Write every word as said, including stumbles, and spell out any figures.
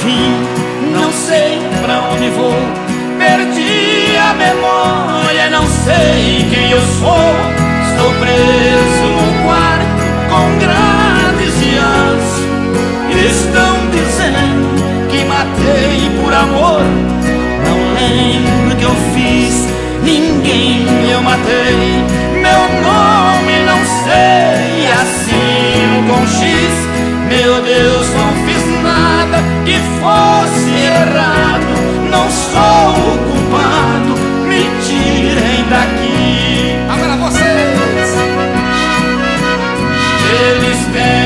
fim, não sei pra onde vou. Perdi a memória, não sei quem eu sou. Estou preso num quarto com grades de aço. Estão dizendo que matei por amor. Não lembro o que eu fiz, ninguém eu matei. Meu nome não sei, assino com X. Meu Deus, não fiz nada que fosse errado. Não sou o culpado, me tirem daqui. Agora vocês! Eles têm